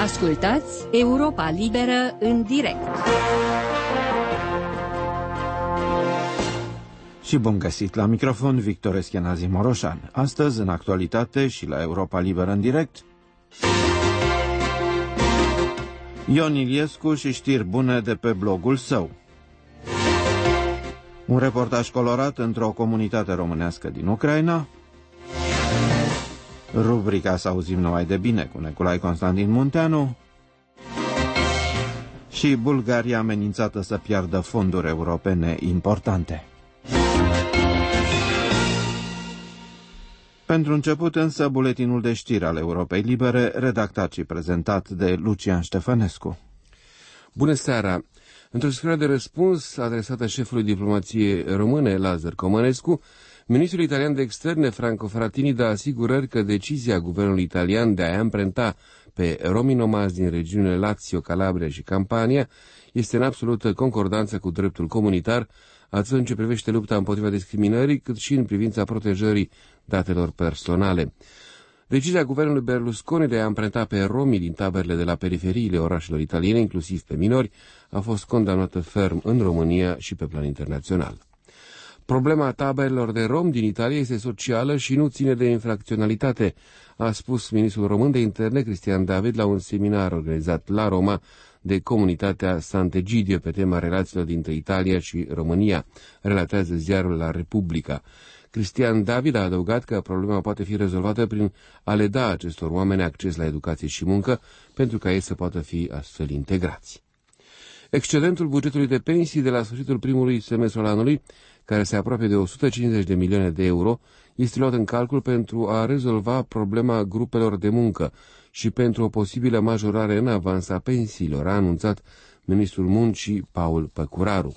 Ascultați Europa Liberă în direct. Și bun găsit la microfon, Victor Eschenazi Moroșan. Astăzi, în actualitate și la Europa Liberă în direct, Ion Iliescu și știri bune de pe blogul său. Un reportaj colorat într-o comunitate românească din Ucraina. Rubrica Să auzim numai de bine cu Nicolae Constantin Munteanu. Și Bulgaria amenințată să piardă fonduri europene importante. Pentru început însă, buletinul de știri al Europei Libere, redactat și prezentat de Lucian Ștefănescu. Bună seara! Într-o scrisoare de răspuns adresată șefului diplomației române, Lazar Comănescu, ministrul italian de externe, Franco Frattini, dă asigurări că decizia guvernului italian de a amprenta pe romii nomazi din regiunile Lazio, Calabria și Campania este în absolută concordanță cu dreptul comunitar, atât în ce privește lupta împotriva discriminării, cât și în privința protejării datelor personale. Decizia guvernului Berlusconi de a amprenta pe romii din taberele de la periferiile orașelor italiene, inclusiv pe minori, a fost condamnată ferm în România și pe plan internațional. Problema taberelor de romi din Italia este socială și nu ține de infracționalitate, a spus ministrul român de interne Cristian David la un seminar organizat la Roma de comunitatea Sant'Egidio pe tema relațiilor dintre Italia și România, relatează ziarul La Repubblica. Cristian David a adăugat că problema poate fi rezolvată prin a le da acestor oameni acces la educație și muncă, pentru ca ei să poată fi astfel integrați. Excedentul bugetului de pensii de la sfârșitul primului semestru al anului, care se apropie de 150 de milioane de euro, este luat în calcul pentru a rezolva problema grupelor de muncă și pentru o posibilă majorare în avans a pensiilor, a anunțat ministrul muncii Paul Păcuraru.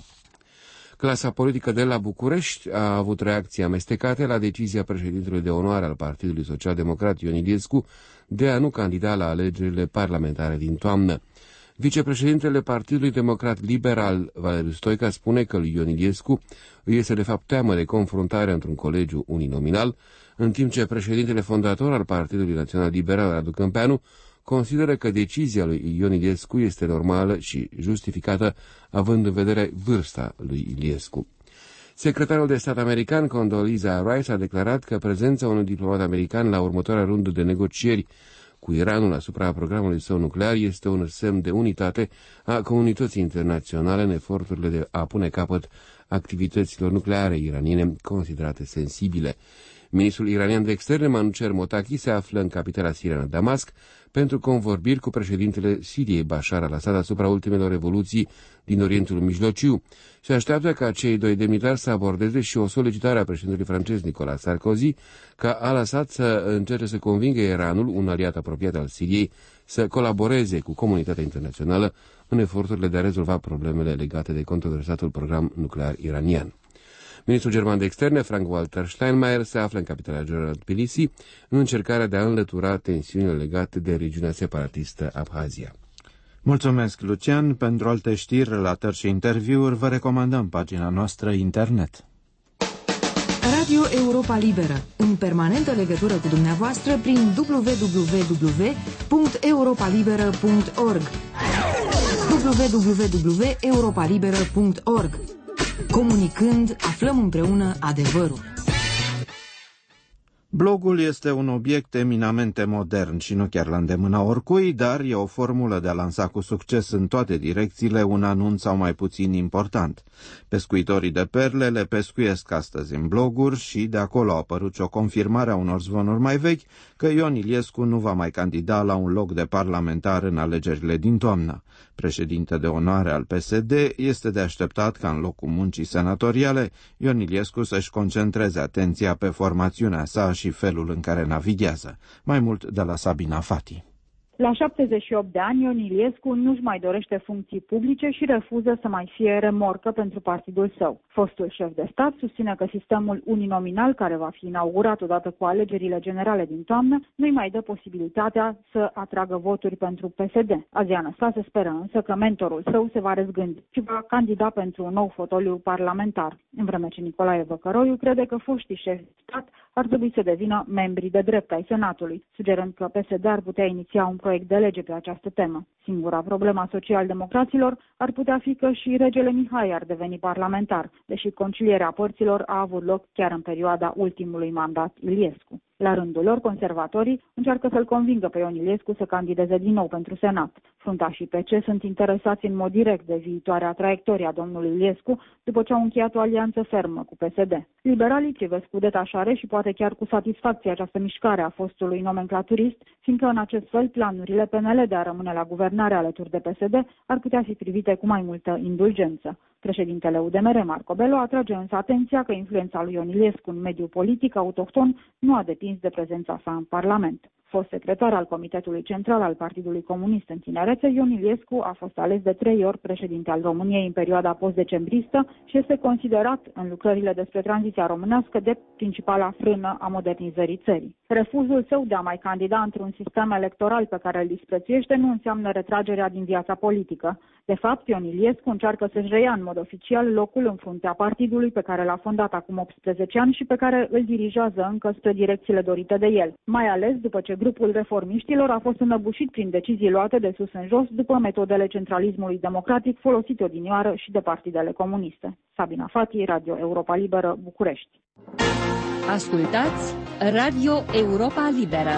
Clasa politică de la București a avut reacții amestecate la decizia președintelui de onoare al Partidului Social-Democrat Ion Iliescu de a nu candida la alegerile parlamentare din toamnă. Vicepreședintele Partidului Democrat Liberal, Valeriu Stoica, spune că lui Ion Iliescu îi este de fapt teamă de confruntare într-un colegiu uninominal, în timp ce președintele fondator al Partidului Național Liberal, Radu Câmpeanu, consideră că decizia lui Ion Iliescu este normală și justificată, având în vedere vârsta lui Iliescu. Secretarul de stat american, Condoleezza Rice, a declarat că prezența unui diplomat american la următoarea rundă de negocieri cu Iranul asupra programului său nuclear este un semn de unitate a comunității internaționale în eforturile de a pune capăt activităților nucleare iraniene considerate sensibile. Ministrul iranian de externe, Manucher Mottaki, se află în capitala siriană Damasc pentru convorbiri cu președintele Siriei Bashar al-Assad asupra ultimelor evoluții din Orientul Mijlociu. Se așteaptă ca cei doi demnitari să abordeze și o solicitare a președintelui francez Nicolas Sarkozy ca al-Assad să încerce să convingă Iranul, un aliat apropiat al Siriei, să colaboreze cu comunitatea internațională în eforturile de a rezolva problemele legate de controversatul program nuclear iranian. Ministrul german de externe, Frank-Walter Steinmeier, se află în capitala generală Tbilisi în încercarea de a înlătura tensiunile legate de regiunea separatistă Abhazia. Mulțumesc, Lucian. Pentru alte știri, relatări și interviuri, vă recomandăm pagina noastră internet. Radio Europa Liberă, în permanentă legătură cu dumneavoastră prin www.europalibera.org www.europalibera.org. Comunicând, aflăm împreună adevărul. Blogul este un obiect eminamente modern și nu chiar la îndemâna oricui, dar e o formulă de a lansa cu succes în toate direcțiile un anunț sau mai puțin important. Pescuitorii de perle le pescuiesc astăzi în bloguri și de acolo a apărut și o confirmare a unor zvonuri mai vechi că Ion Iliescu nu va mai candida la un loc de parlamentar în alegerile din toamnă. Președinte de onoare al PSD, este de așteptat ca în locul muncii senatoriale Ion Iliescu să-și concentreze atenția pe formațiunea sa și felul în care navighează. Mai mult de la Sabina Fati. La 78 de ani, Ion Iliescu nu-și mai dorește funcții publice și refuză să mai fie remorcă pentru partidul său. Fostul șef de stat susține că sistemul uninominal, care va fi inaugurat odată cu alegerile generale din toamnă, nu-i mai dă posibilitatea să atragă voturi pentru PSD. Azi Anastase speră însă că mentorul său se va răzgândi și va candida pentru un nou fotoliu parlamentar, în vreme ce Nicolae Văcăroiu crede că foștii șefi de stat ar trebui să devină membri de drept ai Senatului, sugerând că PSD ar putea iniția un proiect de lege pe această temă. Singura problemă a social-democraților ar putea fi că și regele Mihai ar deveni parlamentar, deși concilierea părților a avut loc chiar în perioada ultimului mandat Iliescu. La rândul lor, conservatorii încearcă să-l convingă pe Ion Iliescu să candideze din nou pentru Senat. Fruntaș și PC sunt interesați în mod direct de viitoarea traiectorie a domnului Iliescu după ce au încheiat o alianță fermă cu PSD. Liberalii privesc cu detașare și poate chiar cu satisfacție această mișcare a fostului nomenclaturist, fiindcă în acest fel planurile PNL de a rămâne la guvernare alături de PSD ar putea fi privite cu mai multă indulgență. Președintele UDMR, Marco Bello, atrage însă atenția că influența lui Ion Iliescu în mediul politic autohton nu a depins de prezența sa în Parlament. Fost secretar al Comitetului Central al Partidului Comunist în tinerețe, Ion Iliescu a fost ales de 3 ori președinte al României în perioada post-decembristă și este considerat în lucrările despre tranziția românească de principala frână a modernizării țării. Refuzul său de a mai candida într-un sistem electoral pe care îl disprețuiește nu înseamnă retragerea din viața politică. De fapt, Ion Iliescu încearcă să-și reia în mod oficial locul în fruntea partidului pe care l-a fondat acum 18 ani și pe care îl dirigează încă spre direcțiile dorite de el, mai ales după ce grupul reformiștilor a fost înăbușit prin decizii luate de sus în jos după metodele centralismului democratic folosite odinioară și de partidele comuniste. Sabina Fati, Radio Europa Liberă, București. Ascultați Radio Europa Liberă.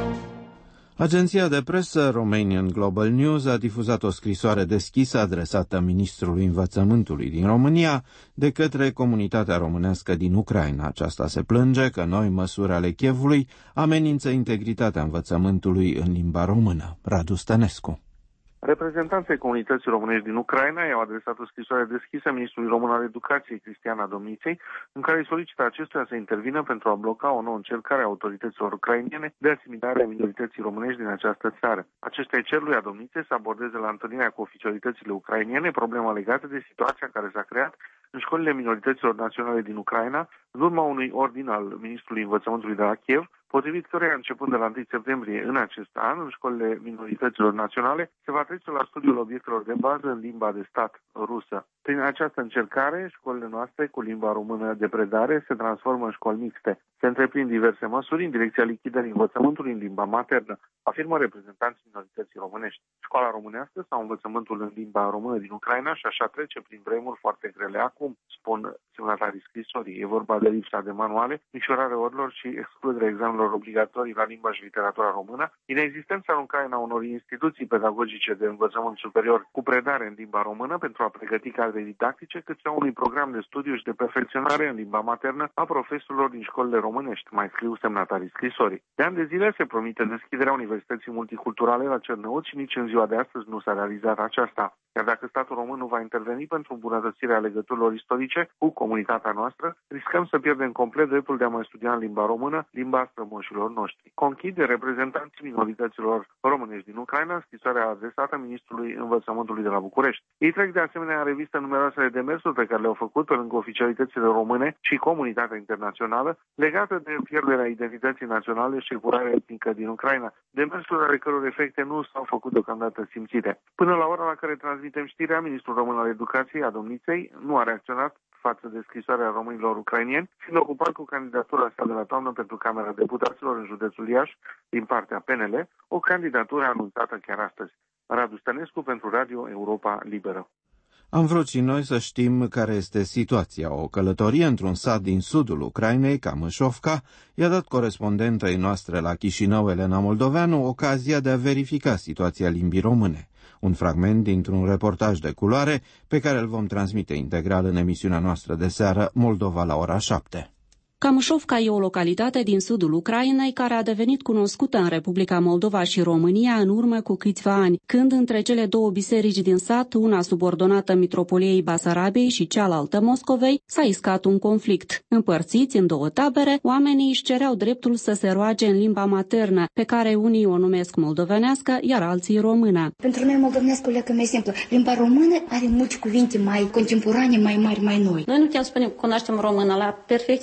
Agenția de presă Romanian Global News a difuzat o scrisoare deschisă adresată ministrului învățământului din România de către comunitatea românească din Ucraina. Aceasta se plânge că noi măsuri ale Chievului amenință integritatea învățământului în limba română. Radu Stănescu. Reprezentanții comunității românești din Ucraina i-au adresat o scrisoare deschisă ministrului român al educației, Cristiana Domniței, în care îi solicită acestuia să intervină pentru a bloca o nouă încercare a autorităților ucrainene de asimilare a minorității românești din această țară. Aceștia cer lui Domniței să abordeze la întâlnirea cu oficialitățile ucrainene problema legată de situația care s-a creat în școlile minorităților naționale din Ucraina, în urma unui ordin al ministrului învățământului de la Kiev, potrivit căreia, începând de la 1 septembrie în acest an, în școlile minorităților naționale, se va trece la studiul obiectelor de bază în limba de stat rusă. Prin această încercare, școlile noastre cu limba română de predare se transformă în școli mixte. Se întreprind diverse măsuri în direcția lichidării învățământului în limba maternă, afirmă reprezentanții minorității românești. Școala românească sau învățământul în limba română din Ucraina și așa trece prin vremuri foarte grele acum, spun semnatarii scrisorii. E vorba de lipsa de manuale, micșorarea orilor și excluderea examenelor obligatorii la limba și literatura română, inexistența în Ucraina unor instituții pedagogice de învățământ superior cu predare în limba română pentru a pregăti cadre didactice, cât și a unui program de studiu și de perfecționare în limba maternă a profesorilor din școlile românești, mai scriu semnatarii scrisorii. De ani de zile se promite deschiderea Universității Multiculturale la Cernăuți și nici în ziua de astăzi nu s-a realizat aceasta. Iar dacă statul român nu va interveni pentru îmbunătățirea legăturilor istorice cu comunitatea noastră, riscăm să pierdem complet dreptul de a mai studia în limba română, limba strămoșilor noștri. Conchide reprezentanții minorităților românești din Ucraina scrisoarea adresată ministrului învățământului de la București. Ei trec de asemenea în revistă numeroasele demersuri pe care le-au făcut pe lângă oficialitățile române și comunitatea internațională legată de pierderea identității naționale și epurarea etnică din Ucraina, demersuri ale căror efecte nu s-au făcut deocamdată simțite. Până la ora la care transmitem știrea, ministrul român al educației, a Domniței, nu a reacționat față de scrisoarea românilor ucrainieni, fiind ocupat cu candidatura sa de la toamnă pentru Camera Deputaților în județul Iași, din partea PNL, o candidatură anunțată chiar astăzi. Radu Stănescu pentru Radio Europa Liberă. Am vrut și noi să știm care este situația. O călătorie într-un sat din sudul Ucrainei, Kamășovca, i-a dat corespondentei noastre la Chișinău, Elena Moldoveanu, ocazia de a verifica situația limbii române. Un fragment dintr-un reportaj de culoare pe care îl vom transmite integral în emisiunea noastră de seară, Moldova la ora 7. Kamășovca e o localitate din sudul Ucrainei care a devenit cunoscută în Republica Moldova și România în urmă cu câțiva ani, când între cele două biserici din sat, una subordonată Mitropoliei Basarabiei și cealaltă Moscovei, s-a iscat un conflict. Împărțiți în două tabere, oamenii își cereau dreptul să se roage în limba maternă, pe care unii o numesc moldovenească, iar alții română. Pentru noi moldovenească e mai simplu. Limba română are multe cuvinte mai contemporane, mai mari, mai noi. Noi nu putem spune că cunoaștem română la perfecție, nu putem spune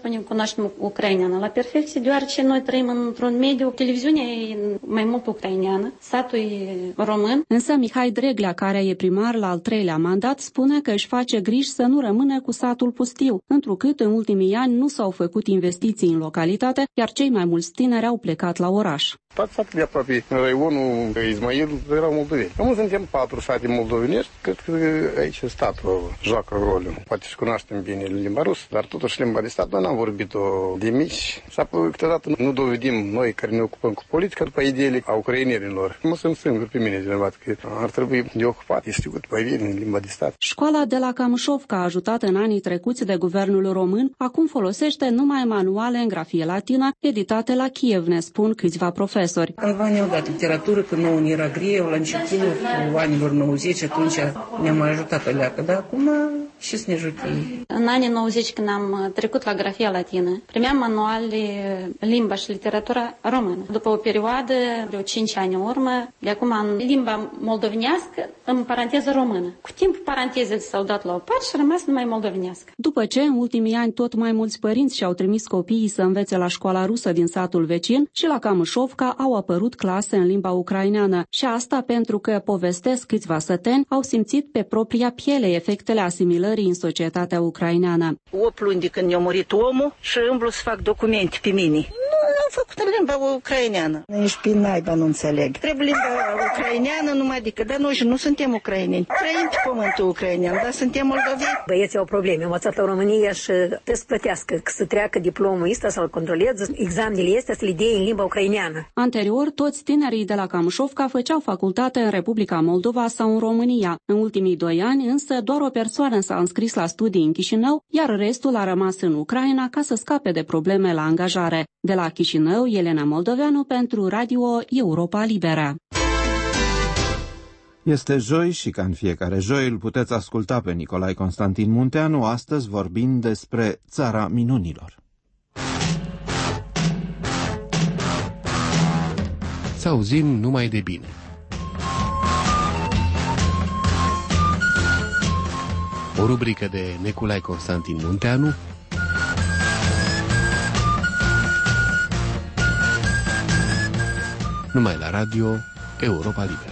spunem cunoaștem ucraineană la perfecție, deoarece noi trăim într-un mediu, televiziunea e mai mult ucraineană, satul e român. Însă Mihai Dreglea, care e primar la al 3-lea mandat, spune că își face griji să nu rămână cu satul pustiu, întrucât în ultimii ani nu s-au făcut investiții în localitate, iar cei mai mulți tineri au plecat la oraș. Toate satele de aproape, în raionul Izmail, erau moldoveni. Acum suntem 4 sate moldovenești, cred că aici statul joacă rolul. Poate și cunoaștem bine limba rusă, dar totuși limba de stat, noi n-am vorbit-o de mici. Sau câteodată nu dovedim noi care ne ocupăm cu politica după ideile a ucrainierilor. Mă sunt singur pe mine vinovat că ar trebui de ocupat, este știut mai bine în limba de stat. Școala de la Camșovca, ajutată în anii trecuți de guvernul român, acum folosește numai manuale în grafie latină, editate la Kiev, ne spun câțiva profesori. Cândva ne-au dat literatură, când nouă ne era greu, la începutul anilor 90, atunci ne-am mai ajutat aleacă, dar acum și să ne ajute. În anii 90, când am trecut la grafia latină, primeam manuale limba și literatura română. După o perioadă, vreo 5 ani în urmă, de acum în limba moldovenească, în paranteză română. Cu timp, parantezele s-au dat la o parte și a rămas numai moldovenească. După ce, în ultimii ani, tot mai mulți părinți și-au trimis copiii să învețe la școala rusă din satul vecin, și la Camșovca au apărut clase în limba ucraineană. Și asta pentru că, povestesc câțiva săteni, au simțit pe propria piele efectele asimilării în societatea ucraineană. 8 luni de când ne-a murit omul și îmblu să fac documente pe mine. Nu am făcut în limba ucraineană. Nici pe naiba nu înțeleg. Trebuie limba ucraineană numai decât, dar noi nu suntem ucraineni. Trăim pe pământul ucrainean, dar suntem moldoveni. Băieții au probleme, au învățat la România și trebuie să plătească, să treacă diplomul ăsta, să-l controleze, examenele astea să le dea în limba ucraineană. Anterior, toți tinerii de la Camșovca făceau facultate în Republica Moldova sau în România. În ultimii 2 ani, însă, doar o persoană s-a înscris la studii în Chișinău, iar restul a rămas în Ucraina ca să scape de probleme la angajare. De la Chișinău, Elena Moldoveanu pentru Radio Europa Liberă. Este joi și ca în fiecare joi îl puteți asculta pe Nicolae Constantin Munteanu, astăzi vorbind despre Țara Minunilor. Să auzim numai de bine. O rubrică de Nicolae Constantin Munteanu, numai la Radio Europa Liberă.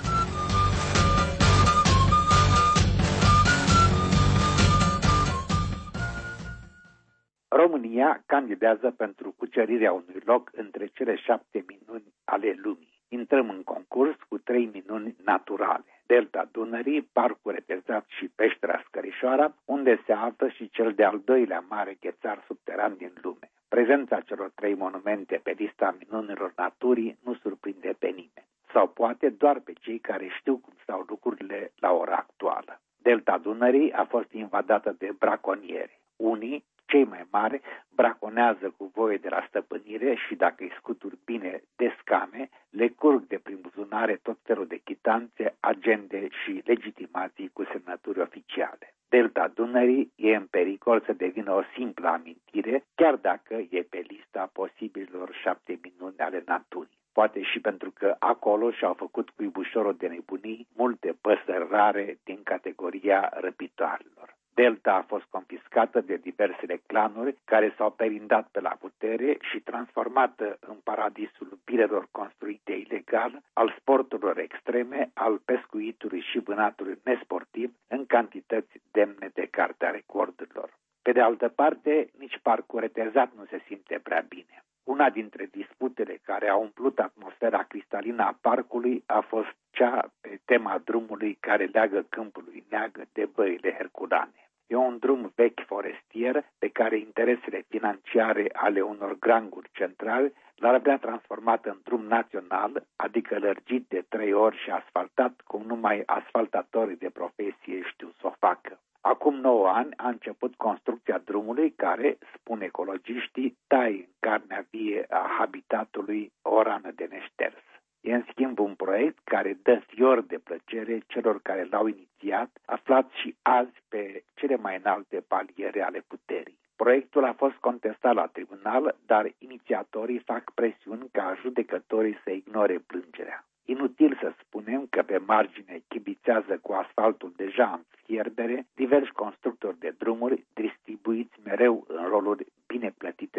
România candidează pentru cucerirea unui loc între cele 7 minuni ale lumii. Intrăm în concurs cu 3 minuni naturale: Delta Dunării, Parcul Retezat și Peștera Scărișoara, unde se află și cel de-al 2-lea mare ghețar subteran din lume. Prezența celor 3 monumente pe lista minunilor naturii nu surprinde pe nimeni, sau poate doar pe cei care știu cum stau lucrurile la ora actuală. Delta Dunării a fost invadată de braconieri. Unii, cei mai mari, braconează cu voie de la stăpânire și, dacă îi scuturi bine de scame, le curg de prin buzunare tot felul de chitanțe, agende și legitimații cu semnături oficiale. Delta Dunării e în pericol să devină o simplă amintire, chiar dacă e pe lista posibilor 7 minuni ale naturii. Poate și pentru că acolo și-au făcut cuibușorul de nebunii multe păsări rare din categoria răpitoarelor. Delta a fost confiscată de diversele clanuri care s-au perindat pe la putere și transformată în paradisul bilelor construite ilegal, al sporturilor extreme, al pescuitului și vânatului nesportiv în cantități demne de cartea recordurilor. Pe de altă parte, nici Parcul Retezat nu se simte prea bine. Una dintre disputele care a umplut atmosfera cristalină a parcului a fost cea pe tema drumului care leagă Câmpul lui Neagă de băile herculane. E un drum vechi forestier pe care interesele financiare ale unor granguri centrali l-ar vrea transformat în drum național, adică lărgit de 3 ori și asfaltat cum numai asfaltatorii de profesie știu să o facă. Acum 9 ani a început construcția drumului care, spun ecologiștii, taie în carnea vie a habitatului o rană de neșters. E în schimb un proiect care dă fior de plăcere celor care l-au inițiat, aflați și azi pe cele mai înalte paliere ale puterii. Proiectul a fost contestat la tribunal, dar inițiatorii fac presiuni ca judecătorii să ignore plângerea. Inutil să spunem că pe margine chibițează cu asfaltul deja în fierbere diversi constructori de drumuri distribuiți mereu în roluri bine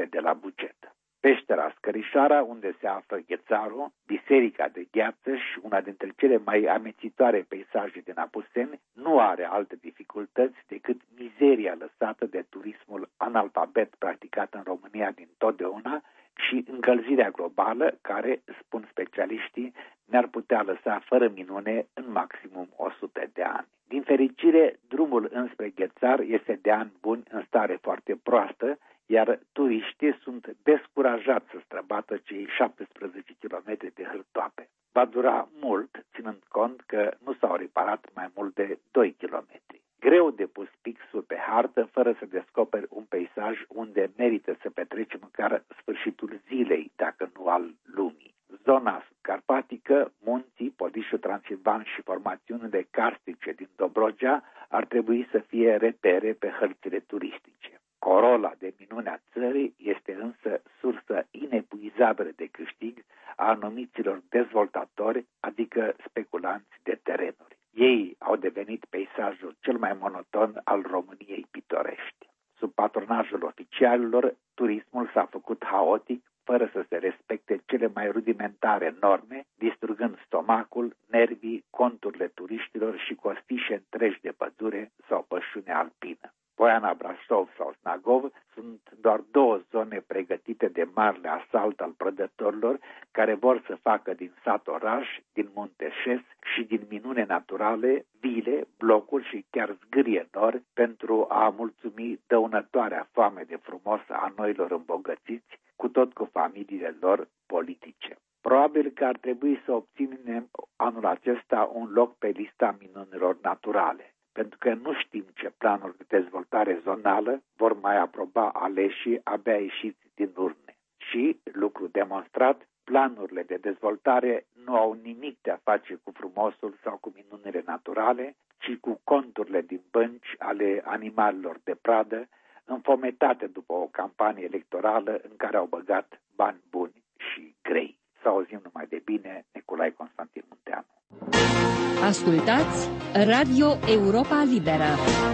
cheltuielile de la buget. Peștera Scărișoara, unde se află Ghețarul, biserica de gheață și una dintre cele mai amețitoare peisaje din Apuseni, nu are alte dificultăți decât mizeria lăsată de turismul analfabet practicat în România din totdeauna și încălzirea globală, care, spun specialiștii, ne-ar putea lăsa fără minune în maximum 100 de ani. Din fericire, drumul înspre Ghețar este de ani buni în stare foarte proastă, iar turiștii sunt descurajați să străbată cei 17 km de hârtoape. Va dura mult, ținând cont că nu s-au reparat mai mult de 2 km. Greu de pus pixul pe hartă fără să descoperi un peisaj unde merită să petreci măcar sfârșitul zilei, dacă nu al lumii. Zona subcarpatică, munții, Podișul Transilvan și formațiunile karstice din Dobrogea ar trebui să fie repere pe hărțile turistice. Corola de minunea țării este însă sursă inepuizabilă de câștig a anumiților dezvoltatori, adică speculanți de terenuri. Ei au devenit peisajul cel mai monoton al României pitorești. Sub patronajul oficialilor, turismul s-a făcut haotic, fără să se respecte cele mai rudimentare norme, distrugând stomacul, nervii, conturile turiștilor și costișe întregi de pădure sau pășune alpină. Poiana, Brașov sau Snagov sunt doar două zone pregătite de marele asalt al prădătorilor care vor să facă din sat oraș, din munteșes și din minune naturale, vile, blocuri și chiar zgârie nori pentru a mulțumi dăunătoarea foame de frumos a noilor îmbogățiți, cu tot cu familiile lor politice. Probabil că ar trebui să obținem anul acesta un loc pe lista minunilor naturale, pentru că nu știm ce planuri de dezvoltare zonală vor mai aproba aleșii abia ieșiți din urne. Și, lucru demonstrat, planurile de dezvoltare nu au nimic de a face cu frumosul sau cu minunile naturale, ci cu conturile din bănci ale animalelor de pradă, înfometate după o campanie electorală în care au băgat bani buni și grei. Să auzim numai de bine, Nicolae Constantin Munteanu. Ascultați Radio Europa Liberă.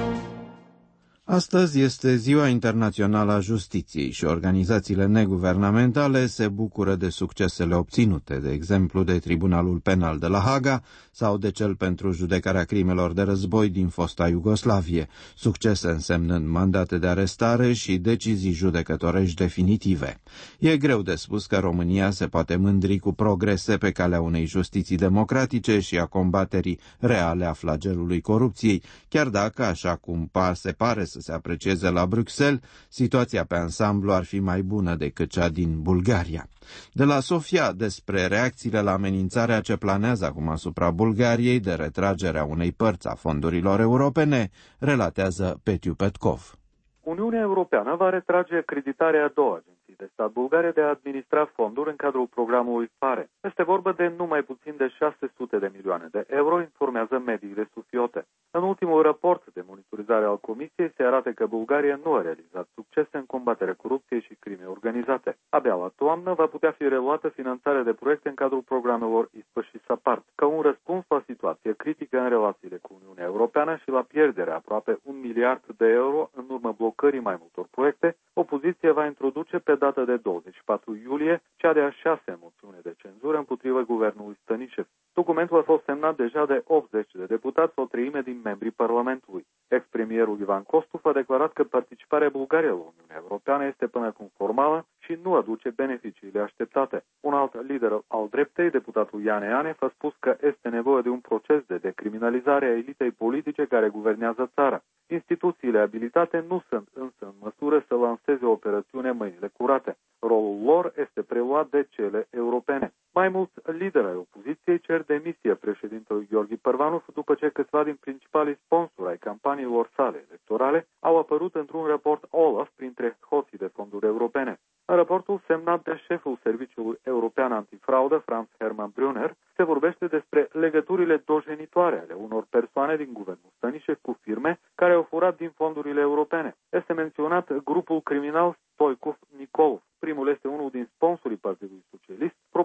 Astăzi este Ziua Internațională a Justiției și organizațiile neguvernamentale se bucură de succesele obținute, de exemplu de Tribunalul Penal de la Haga sau de cel pentru judecarea crimelor de război din fosta Iugoslavie, succese însemnând mandate de arestare și decizii judecătorești definitive. E greu de spus că România se poate mândri cu progrese pe calea unei justiții democratice și a combaterii reale a flagelului corupției, chiar dacă, așa cum se pare să se aprecieze la Bruxelles, situația pe ansamblu ar fi mai bună decât cea din Bulgaria. De la Sofia, despre reacțiile la amenințarea ce planează acum asupra Bulgariei de retragerea unei părți a fondurilor europene, relatează Petiu Petkov. Uniunea Europeană va retrage creditarea a două agenții de stat bulgare de a administra fonduri în cadrul programului PHARE. Este vorba de numai puțin de 600 de milioane de euro, informează mediile sufiote. În ultimul raport de monitorizare al Comisiei se arată că Bulgaria nu a realizat succese în combaterea corupției și crimei organizate. Abia la toamnă va putea fi reluată finanțarea de proiecte în cadrul programelor ISPA și SAPARD. Ca un răspuns la situație critică în relațiile cu Uniunea Europeană și la pierderea aproape 1 miliard de euro în urma blocării mai multor proiecte, opoziția va introduce pe data de 24 iulie cea de-a 6-a moțiune de cenzură împotriva guvernului Stănicev. Documentul a fost semnat deja de 80 de deputați, o treime din membrii Parlamentului. Ex-premierul Ivan Kostov a declarat că participarea Bulgariei la Uniunea Europeană este până acum formală și nu aduce beneficiile așteptate. Un alt lider al dreptei, deputatul Iane Anef, a spus că este nevoie de un proces de decriminalizare a elitei politice care guvernează țara. Instituțiile abilitate nu sunt însă în măsură să lanseze o operațiune mâinile curate. Rolul lor este preluat de cele europene. Mai mulți lideri ai opoziției cer demisia președintelui Gheorghe Părvanov după ce câțiva din principalii sponsori ai campaniilor sale electorale au apărut într-un raport OLAF printre hoții de fonduri europene. În raportul semnat de șeful Serviciului European Antifraudă, Franz Hermann Brunner, se vorbește despre legăturile dojenitoare ale unor persoane din guvernul Stănicev cu firme care au furat din fondurile europene. Este menționat grupul criminal Stoichkov Nikolov. Primul este unul din sponsorii Partidului Socialist,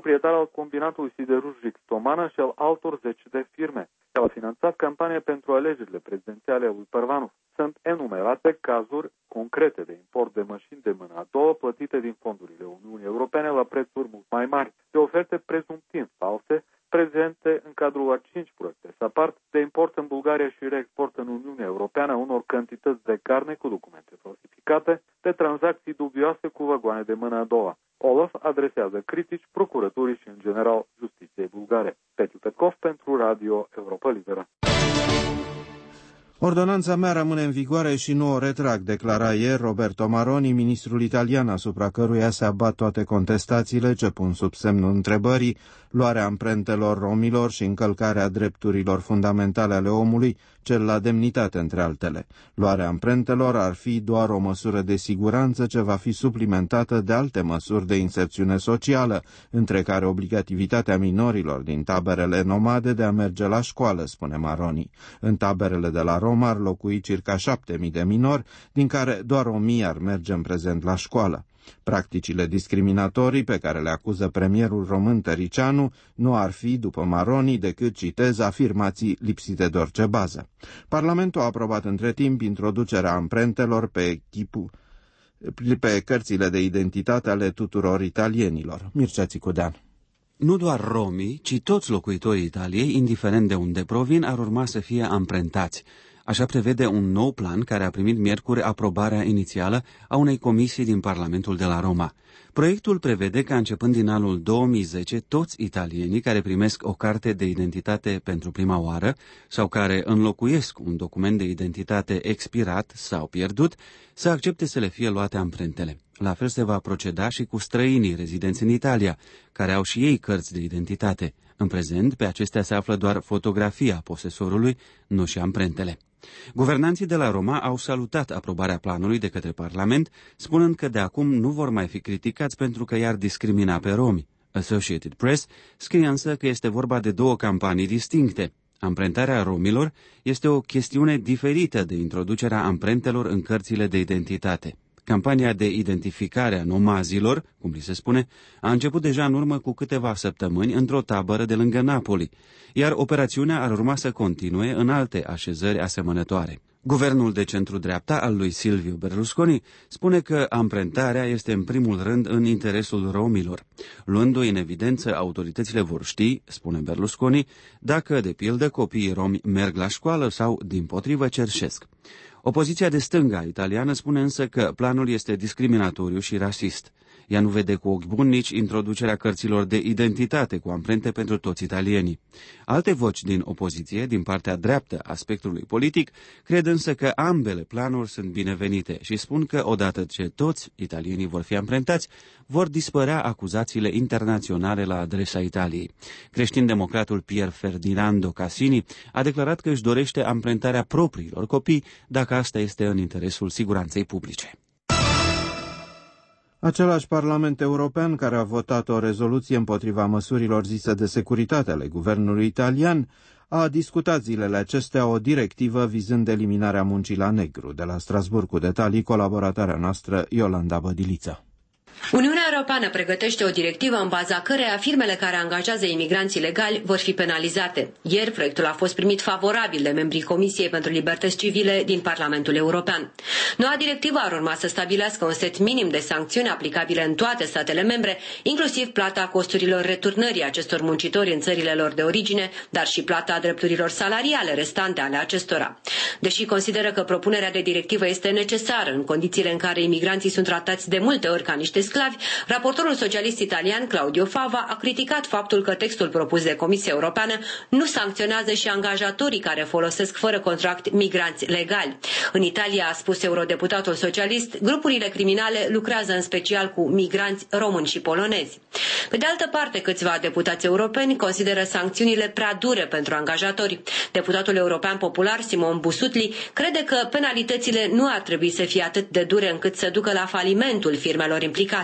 proprietar al combinatului siderurgic Stomană și al altor 10 de firme. El a finanțat campania pentru alegerile prezidențiale a lui Părvanov. Sunt enumerate cazuri concrete de import de mașini de mână a doua plătite din fondurile Uniunii Europene la prețuri mult mai mari, de oferte prezumtiv false, prezente în cadrul a 5 proiecte SAPARD de import în Bulgaria și reexport în Uniunea Europeană a unor cantități de carne cu documente falsificate, de tranzacții dubioase cu vagoane de mână a doua. Olaf adresează critici procuraturii și, în general, justiției bulgare. Petru Petkov pentru Radio Europa Liberă. Ordonanța mea rămâne în vigoare și nu o retrag, declara ieri Roberto Maroni, ministrul italian, asupra căruia se abat toate contestațiile ce pun sub semnul întrebării luarea amprentelor romilor și încălcarea drepturilor fundamentale ale omului, cel la demnitate între altele. Luarea amprentelor ar fi doar o măsură de siguranță ce va fi suplimentată de alte măsuri de inserțiune socială, între care obligativitatea minorilor din taberele nomade de a merge la școală, spune Maroni. În taberele de la Roma ar locui circa 7.000 de minori, din care doar 1.000 ar merge în prezent la școală. Practicile discriminatorii pe care le acuză premierul român Tăricianu nu ar fi, după Maroni, decât, citez, afirmații lipsite de orice bază. Parlamentul a aprobat între timp introducerea amprentelor pe cărțile de identitate ale tuturor italienilor. Mircea Țicudean. Nu doar romii, ci toți locuitorii Italiei, indiferent de unde provin, ar urma să fie amprentați. Așa prevede un nou plan care a primit miercuri aprobarea inițială a unei comisii din Parlamentul de la Roma. Proiectul prevede că începând din anul 2010, toți italienii care primesc o carte de identitate pentru prima oară sau care înlocuiesc un document de identitate expirat sau pierdut, să accepte să le fie luate amprentele. La fel se va proceda și cu străinii rezidenți în Italia, care au și ei cărți de identitate. În prezent, pe acestea se află doar fotografia posesorului, nu și amprentele. Guvernanții de la Roma au salutat aprobarea planului de către Parlament, spunând că de acum nu vor mai fi criticați pentru că i-ar discrimina pe romi. Associated Press scrie însă că este vorba de două campanii distincte. Amprentarea romilor este o chestiune diferită de introducerea amprentelor în cărțile de identitate. Campania de identificare a nomazilor, cum li se spune, a început deja în urmă cu câteva săptămâni într-o tabără de lângă Napoli, iar operațiunea ar urma să continue în alte așezări asemănătoare. Guvernul de centru-dreapta al lui Silvio Berlusconi spune că amprentarea este în primul rând în interesul romilor. Luându-o în evidență, autoritățile vor ști, spune Berlusconi, dacă, de pildă, copiii romi merg la școală sau, dimpotrivă, cerșesc. Opoziția de stânga italiană spune însă că planul este discriminatoriu și rasist. Ea nu vede cu ochi buni nici introducerea cărților de identitate cu amprente pentru toți italienii. Alte voci din opoziție, din partea dreaptă a spectrului politic, cred însă că ambele planuri sunt binevenite și spun că odată ce toți italienii vor fi amprentați, vor dispărea acuzațiile internaționale la adresa Italiei. Creștin-democratul Pier Ferdinando Casini a declarat că își dorește amprentarea propriilor copii dacă asta este în interesul siguranței publice. Același Parlament European, care a votat o rezoluție împotriva măsurilor zise de securitate ale guvernului italian, a discutat zilele acestea o directivă vizând eliminarea muncii la negru. De la Strasbourg cu detalii, colaboratoarea noastră Iolanda Bădiliță. Uniunea Europeană pregătește o directivă în baza căreia firmele care angajează imigranți ilegali vor fi penalizate. Ieri, proiectul a fost primit favorabil de membrii Comisiei pentru Libertăți Civile din Parlamentul European. Noua directivă ar urma să stabilească un set minim de sancțiuni aplicabile în toate statele membre, inclusiv plata costurilor returnării acestor muncitori în țările lor de origine, dar și plata drepturilor salariale restante ale acestora. Deși consideră că propunerea de directivă este necesară în condițiile în care imigranții sunt tratați de multe ori ca niște sclavi, raportorul socialist italian Claudio Fava a criticat faptul că textul propus de Comisia Europeană nu sancționează și angajatorii care folosesc fără contract migranți legali. În Italia, a spus eurodeputatul socialist, grupurile criminale lucrează în special cu migranți români și polonezi. Pe de altă parte, câțiva deputați europeni consideră sancțiunile prea dure pentru angajatori. Deputatul european popular Simon Busutli crede că penalitățile nu ar trebui să fie atât de dure încât să ducă la falimentul firmelor implicate.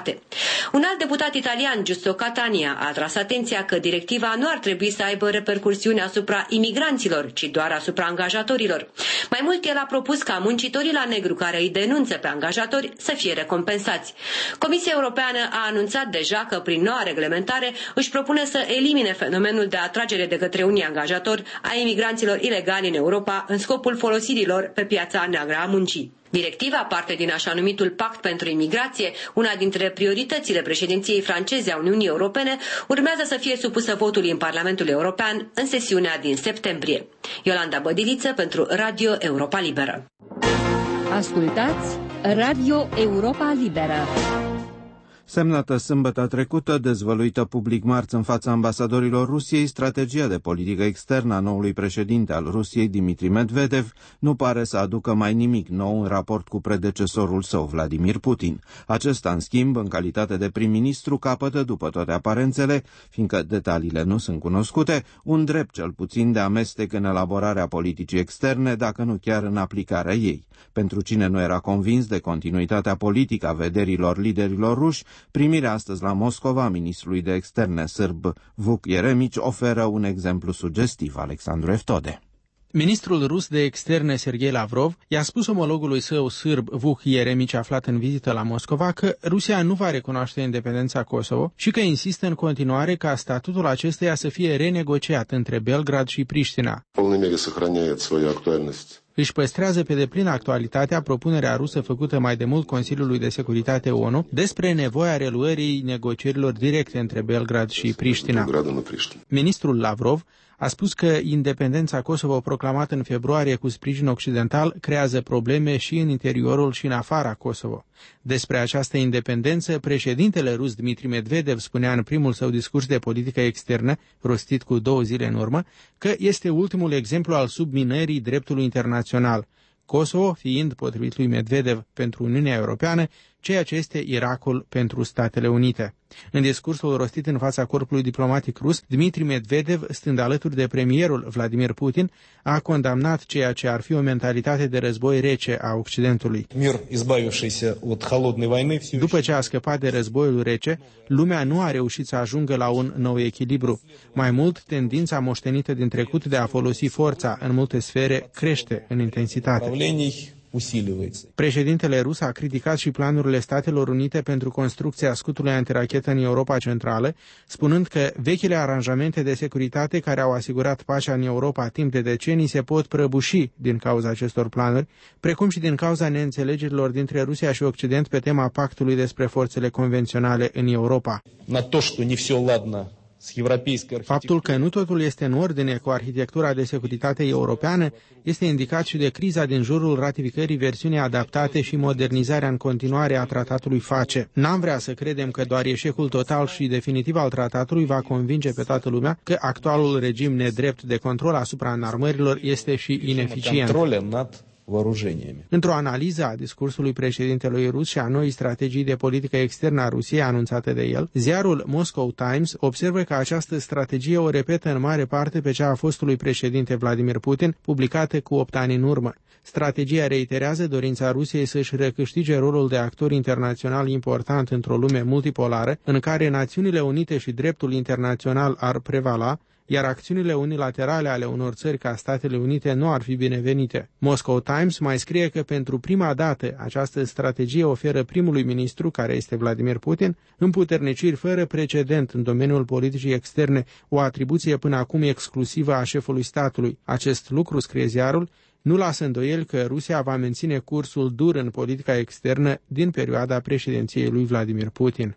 Un alt deputat italian, Giusto Catania, a atras atenția că directiva nu ar trebui să aibă repercursiuni asupra imigranților, ci doar asupra angajatorilor. Mai mult, el a propus ca muncitorii la negru care îi denunță pe angajatori să fie recompensați. Comisia Europeană a anunțat deja că prin noua reglementare își propune să elimine fenomenul de atragere de către unii angajatori a imigranților ilegali în Europa în scopul folosirilor pe piața neagră a muncii. Directiva, parte din așa numitul Pact pentru Imigrație, una dintre prioritățile președinției franceze a Uniunii Europene, urmează să fie supusă votului în Parlamentul European în sesiunea din septembrie. Iolanda Bădiliță pentru Radio Europa Liberă. Ascultați Radio Europa Liberă. Semnată sâmbătă trecută, dezvăluită public marți în fața ambasadorilor Rusiei, strategia de politică externă a noului președinte al Rusiei, Dmitri Medvedev, nu pare să aducă mai nimic nou în raport cu predecesorul său, Vladimir Putin. Acesta, în schimb, în calitate de prim-ministru, capătă, după toate aparențele, fiindcă detaliile nu sunt cunoscute, un drept cel puțin de amestec în elaborarea politicii externe, dacă nu chiar în aplicarea ei. Pentru cine nu era convins de continuitatea politică a vederilor liderilor ruși, primirea astăzi la Moscova a ministrului de externe sârb Vuk Jeremici oferă un exemplu sugestiv. Alexandru Eftode. Ministrul rus de externe Sergei Lavrov i-a spus omologului său sârb Vuk Jeremici, aflat în vizită la Moscova, că Rusia nu va recunoaște independența Kosovo și că insistă în continuare ca statutul acesteia să fie renegociat între Belgrad și Priștina. Își păstrează pe deplin actualitatea propunerea rusă făcută mai de mult Consiliului de Securitate ONU despre nevoia reluării negocierilor directe între Belgrad și Priștina. Ministrul Lavrov a spus că independența Kosovo proclamată în februarie cu sprijin occidental creează probleme și în interiorul și în afara Kosovo. Despre această independență, președintele rus Dmitri Medvedev spunea în primul său discurs de politică externă, rostit cu 2 zile în urmă, că este ultimul exemplu al subminării dreptului internațional, Kosovo fiind, potrivit lui Medvedev, pentru Uniunea Europeană, ceea ce este Irakul pentru Statele Unite. În discursul rostit în fața corpului diplomatic rus, Dmitri Medvedev, stând alături de premierul Vladimir Putin, a condamnat ceea ce ar fi o mentalitate de război rece a Occidentului. După ce a scăpat de războiul rece, lumea nu a reușit să ajungă la un nou echilibru. Mai mult, tendința moștenită din trecut de a folosi forța în multe sfere crește în intensitate. Președintele rus a criticat și planurile Statelor Unite pentru construcția scutului antirachetă în Europa Centrală, spunând că vechile aranjamente de securitate care au asigurat pacea în Europa timp de decenii se pot prăbuși din cauza acestor planuri, precum și din cauza neînțelegerilor dintre Rusia și Occident pe tema pactului despre forțele convenționale în Europa. Faptul că nu totul este în ordine cu arhitectura de securitate europeană este indicat și de criza din jurul ratificării versiunii adaptate și modernizarea în continuare a tratatului FACE. N-am vrea să credem că doar eșecul total și definitiv al tratatului va convinge pe toată lumea că actualul regim nedrept de control asupra înarmărilor este și ineficient. Într-o analiză a discursului președintelui rus și a noii strategii de politică externă a Rusiei anunțate de el, ziarul Moscow Times observă că această strategie o repetă în mare parte pe cea a fostului președinte Vladimir Putin, publicată cu 8 ani în urmă. Strategia reiterează dorința Rusiei să-și recâștige rolul de actor internațional important într-o lume multipolară, în care Națiunile Unite și dreptul internațional ar prevala, iar acțiunile unilaterale ale unor țări ca Statele Unite nu ar fi binevenite. Moscow Times mai scrie că pentru prima dată această strategie oferă primului ministru, care este Vladimir Putin, împuterniciri fără precedent în domeniul politicii externe, o atribuție până acum exclusivă a șefului statului. Acest lucru, scrie ziarul, nu lasă îndoieli că Rusia va menține cursul dur în politica externă din perioada președinției lui Vladimir Putin.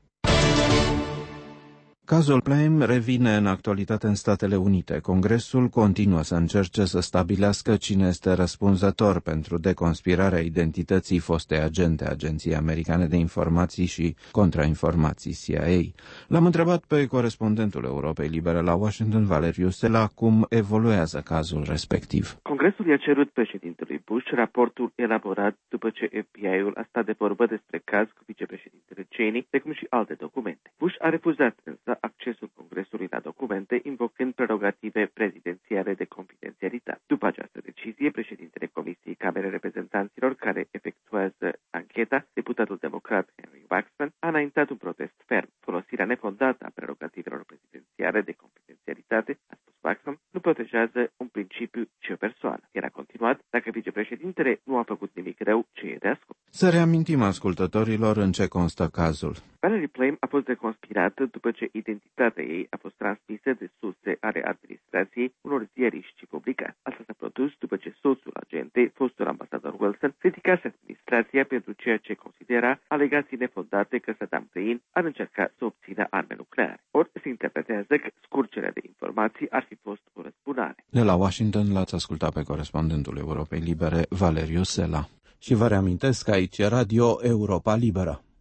Cazul Plame revine în actualitate în Statele Unite. Congresul continuă să încerce să stabilească cine este răspunzător pentru deconspirarea identității fostei agente a Agenției Americane de Informații și Contrainformații CIA. L-am întrebat pe corespondentul Europei Libere la Washington, Valeriu Sela, cum evoluează cazul respectiv. Congresul i-a cerut președintelui Bush raportul elaborat după ce FBI-ul a stat de vorbă despre caz cu vicepreședintele Cheney, precum și alte documente. Bush a refuzat însă accesul Congresului la documente, invocând prerogative prezidențiale de confidențialitate. După această decizie, președintele Comisiei Camerei Reprezentanților, care efectuează ancheta, deputatul democrat Henry Waxman, a înaintat înaintat un protest ferm. Folosirea nefondată a prerogativelor prezidențiale de confidențialitate, a spus Waxman, nu protejează un principiu, ci o persoană. Iar a continuat, dacă vicepreședintele nu a făcut nimic rău, ce e de ascuns. Să reamintim ascultătorilor în ce constă cazul. Valerie Plame a fost reconspirată după ce identitatea ei a fost transmisă de surse ale administrației unor ziariști și publicați. Asta s-a produs după ce soțul agentei, fostul ambasador Wilson, criticase administrația pentru ceea ce considera alegații nefondate că Saddam Hussein ar încerca să obțină arme nucleare. Ori se interpretează că scurgerea de informații ar fi fost o răzbunare. De la Washington l-ați ascultat pe corespondentul Europei Libere, Valeriu Sela. Și vă reamintesc că aici e Radio Europa Liberă.